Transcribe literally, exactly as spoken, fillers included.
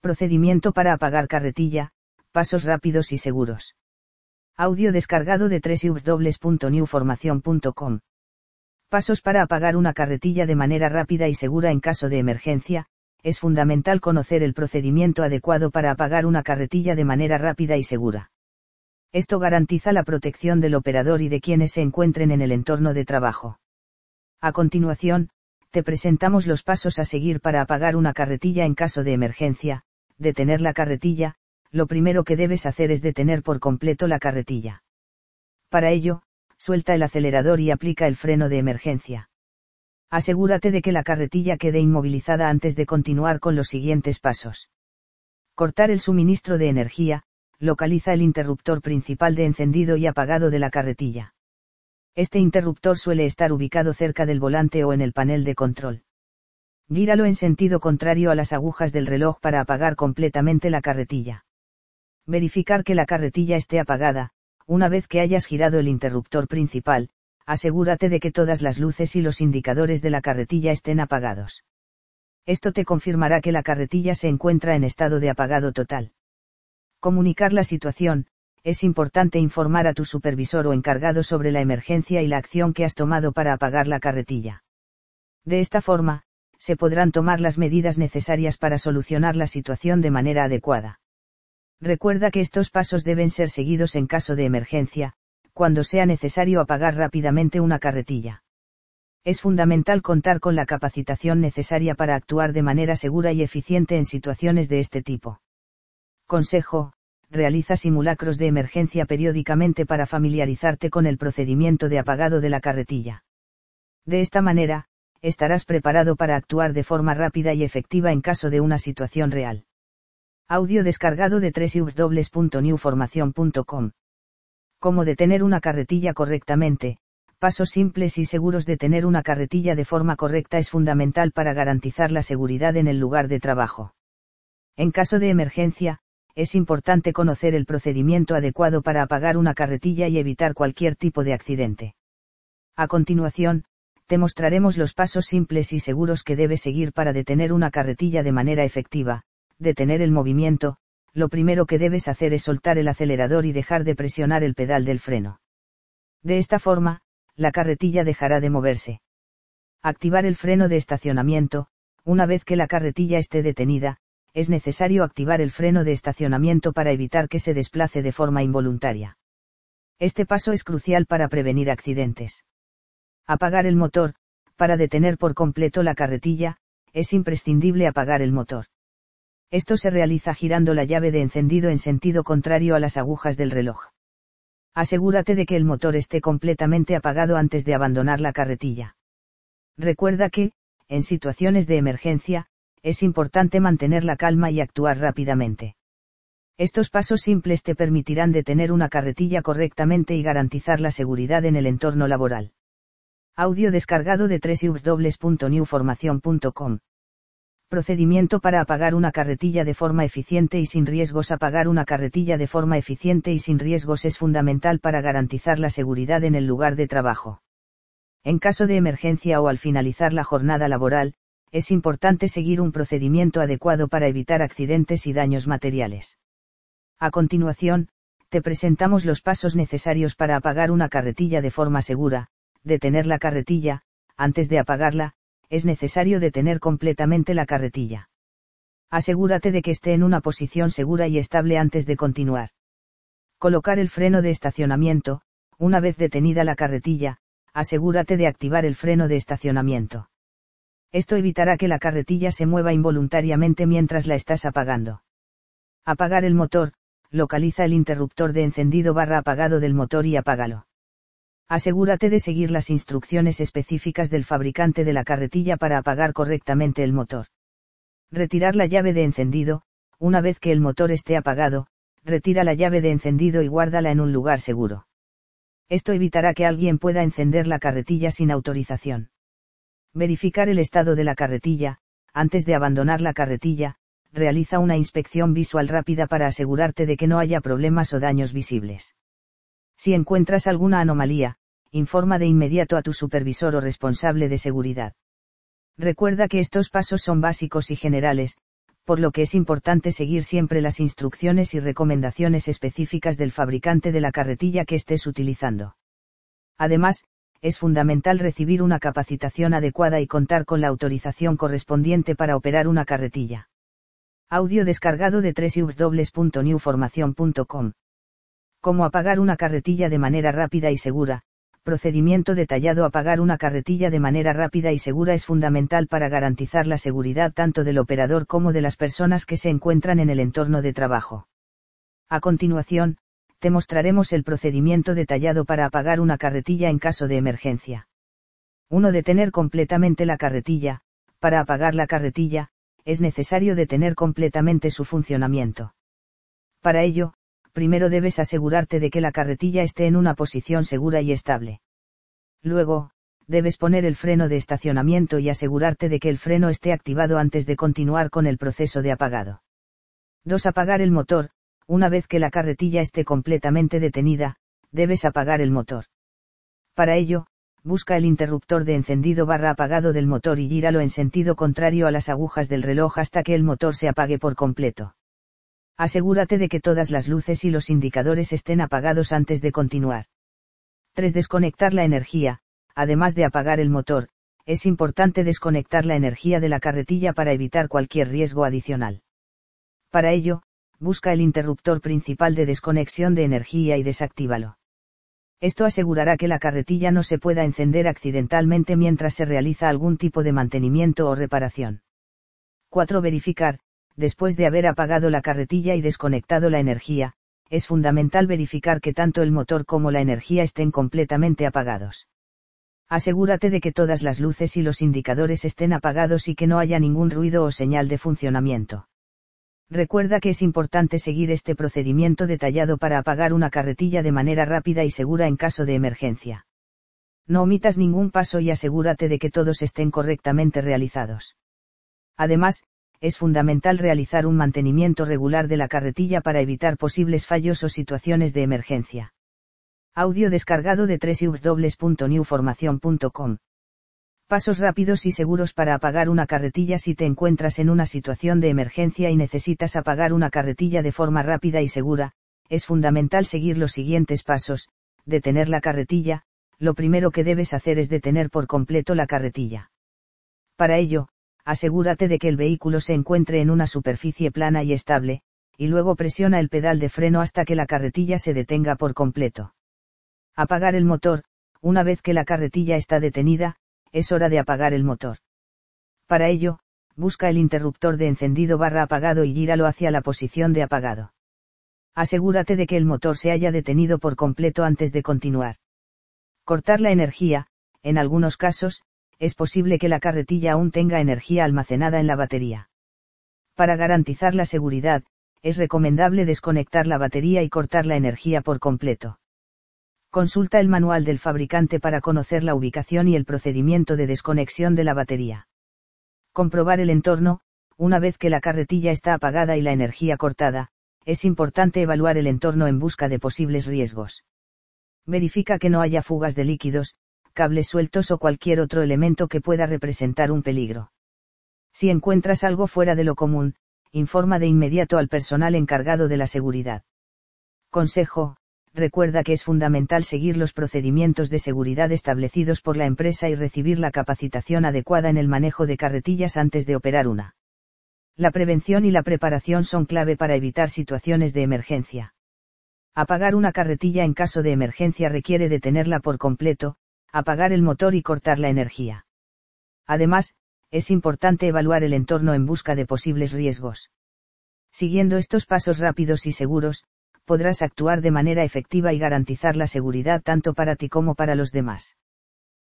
Procedimiento para apagar carretilla, pasos rápidos y seguros. Audio descargado de doble u doble u doble u punto new formación punto com. Pasos para apagar una carretilla de manera rápida y segura en caso de emergencia. Es fundamental conocer el procedimiento adecuado para apagar una carretilla de manera rápida y segura. Esto garantiza la protección del operador y de quienes se encuentren en el entorno de trabajo. A continuación, te presentamos los pasos a seguir para apagar una carretilla en caso de emergencia. Detener la carretilla. Lo primero que debes hacer es detener por completo la carretilla. Para ello, suelta el acelerador y aplica el freno de emergencia. Asegúrate de que la carretilla quede inmovilizada antes de continuar con los siguientes pasos. Cortar el suministro de energía. Localiza el interruptor principal de encendido y apagado de la carretilla. Este interruptor suele estar ubicado cerca del volante o en el panel de control. Gíralo en sentido contrario a las agujas del reloj para apagar completamente la carretilla. Verificar que la carretilla esté apagada. Una vez que hayas girado el interruptor principal, asegúrate de que todas las luces y los indicadores de la carretilla estén apagados. Esto te confirmará que la carretilla se encuentra en estado de apagado total. Comunicar la situación. Es importante informar a tu supervisor o encargado sobre la emergencia y la acción que has tomado para apagar la carretilla. De esta forma, se podrán tomar las medidas necesarias para solucionar la situación de manera adecuada. Recuerda que estos pasos deben ser seguidos en caso de emergencia, cuando sea necesario apagar rápidamente una carretilla. Es fundamental contar con la capacitación necesaria para actuar de manera segura y eficiente en situaciones de este tipo. Consejo: realiza simulacros de emergencia periódicamente para familiarizarte con el procedimiento de apagado de la carretilla. De esta manera, estarás preparado para actuar de forma rápida y efectiva en caso de una situación real. Audio descargado de doble u doble u doble u punto new formación punto com. Cómo detener una carretilla correctamente. Pasos simples y seguros. Detener una carretilla de forma correcta es fundamental para garantizar la seguridad en el lugar de trabajo. En caso de emergencia, es importante conocer el procedimiento adecuado para apagar una carretilla y evitar cualquier tipo de accidente. A continuación, te mostraremos los pasos simples y seguros que debes seguir para detener una carretilla de manera efectiva. Detener el movimiento. Lo primero que debes hacer es soltar el acelerador y dejar de presionar el pedal del freno. De esta forma, la carretilla dejará de moverse. Activar el freno de estacionamiento. Una vez que la carretilla esté detenida, es necesario activar el freno de estacionamiento para evitar que se desplace de forma involuntaria. Este paso es crucial para prevenir accidentes. Apagar el motor. Para detener por completo la carretilla, es imprescindible apagar el motor. Esto se realiza girando la llave de encendido en sentido contrario a las agujas del reloj. Asegúrate de que el motor esté completamente apagado antes de abandonar la carretilla. Recuerda que, en situaciones de emergencia, es importante mantener la calma y actuar rápidamente. Estos pasos simples te permitirán detener una carretilla correctamente y garantizar la seguridad en el entorno laboral. Audio descargado de doble u doble u doble u punto new formación punto com. Procedimiento para apagar una carretilla de forma eficiente y sin riesgos. Apagar una carretilla de forma eficiente y sin riesgos es fundamental para garantizar la seguridad en el lugar de trabajo. En caso de emergencia o al finalizar la jornada laboral, es importante seguir un procedimiento adecuado para evitar accidentes y daños materiales. A continuación, te presentamos los pasos necesarios para apagar una carretilla de forma segura. Detener la carretilla. Antes de apagarla, es necesario detener completamente la carretilla. Asegúrate de que esté en una posición segura y estable antes de continuar. Colocar el freno de estacionamiento. Una vez detenida la carretilla, asegúrate de activar el freno de estacionamiento. Esto evitará que la carretilla se mueva involuntariamente mientras la estás apagando. Apagar el motor. Localiza el interruptor de encendido barra apagado del motor y apágalo. Asegúrate de seguir las instrucciones específicas del fabricante de la carretilla para apagar correctamente el motor. Retirar la llave de encendido. Una vez que el motor esté apagado, retira la llave de encendido y guárdala en un lugar seguro. Esto evitará que alguien pueda encender la carretilla sin autorización. Verificar el estado de la carretilla. Antes de abandonar la carretilla, realiza una inspección visual rápida para asegurarte de que no haya problemas o daños visibles. Si encuentras alguna anomalía, informa de inmediato a tu supervisor o responsable de seguridad. Recuerda que estos pasos son básicos y generales, por lo que es importante seguir siempre las instrucciones y recomendaciones específicas del fabricante de la carretilla que estés utilizando. Además, es fundamental recibir una capacitación adecuada y contar con la autorización correspondiente para operar una carretilla. Audio descargado de doble u doble u doble u punto new formación punto com. Cómo apagar una carretilla de manera rápida y segura. Procedimiento detallado. Apagar una carretilla de manera rápida y segura es fundamental para garantizar la seguridad tanto del operador como de las personas que se encuentran en el entorno de trabajo. A continuación, te mostraremos el procedimiento detallado para apagar una carretilla en caso de emergencia. uno. Detener completamente la carretilla. Para apagar la carretilla, es necesario detener completamente su funcionamiento. Para ello, primero debes asegurarte de que la carretilla esté en una posición segura y estable. Luego, debes poner el freno de estacionamiento y asegurarte de que el freno esté activado antes de continuar con el proceso de apagado. dos. Apagar el motor. Una vez que la carretilla esté completamente detenida, debes apagar el motor. Para ello, busca el interruptor de encendido barra apagado del motor y gíralo en sentido contrario a las agujas del reloj hasta que el motor se apague por completo. Asegúrate de que todas las luces y los indicadores estén apagados antes de continuar. tres. Desconectar la energía. Además de apagar el motor, es importante desconectar la energía de la carretilla para evitar cualquier riesgo adicional. Para ello, busca el interruptor principal de desconexión de energía y desactívalo. Esto asegurará que la carretilla no se pueda encender accidentalmente mientras se realiza algún tipo de mantenimiento o reparación. cuatro. Verificar. Después de haber apagado la carretilla y desconectado la energía, es fundamental verificar que tanto el motor como la energía estén completamente apagados. Asegúrate de que todas las luces y los indicadores estén apagados y que no haya ningún ruido o señal de funcionamiento. Recuerda que es importante seguir este procedimiento detallado para apagar una carretilla de manera rápida y segura en caso de emergencia. No omitas ningún paso y asegúrate de que todos estén correctamente realizados. Además, es fundamental realizar un mantenimiento regular de la carretilla para evitar posibles fallos o situaciones de emergencia. Audio descargado de doble u doble u doble u punto new formación punto com. Pasos rápidos y seguros para apagar una carretilla. Si te encuentras en una situación de emergencia y necesitas apagar una carretilla de forma rápida y segura, es fundamental seguir los siguientes pasos. Detener la carretilla. Lo primero que debes hacer es detener por completo la carretilla. Para ello, asegúrate de que el vehículo se encuentre en una superficie plana y estable, y luego presiona el pedal de freno hasta que la carretilla se detenga por completo. Apagar el motor. Una vez que la carretilla está detenida, es hora de apagar el motor. Para ello, busca el interruptor de encendido barra apagado y gíralo hacia la posición de apagado. Asegúrate de que el motor se haya detenido por completo antes de continuar. Cortar la energía. En algunos casos, es posible que la carretilla aún tenga energía almacenada en la batería. Para garantizar la seguridad, es recomendable desconectar la batería y cortar la energía por completo. Consulta el manual del fabricante para conocer la ubicación y el procedimiento de desconexión de la batería. Comprobar el entorno. Una vez que la carretilla está apagada y la energía cortada, es importante evaluar el entorno en busca de posibles riesgos. Verifica que no haya fugas de líquidos, cables sueltos o cualquier otro elemento que pueda representar un peligro. Si encuentras algo fuera de lo común, informa de inmediato al personal encargado de la seguridad. Consejo: recuerda que es fundamental seguir los procedimientos de seguridad establecidos por la empresa y recibir la capacitación adecuada en el manejo de carretillas antes de operar una. La prevención y la preparación son clave para evitar situaciones de emergencia. Apagar una carretilla en caso de emergencia requiere detenerla por completo, apagar el motor y cortar la energía. Además, es importante evaluar el entorno en busca de posibles riesgos. Siguiendo estos pasos rápidos y seguros, podrás actuar de manera efectiva y garantizar la seguridad tanto para ti como para los demás.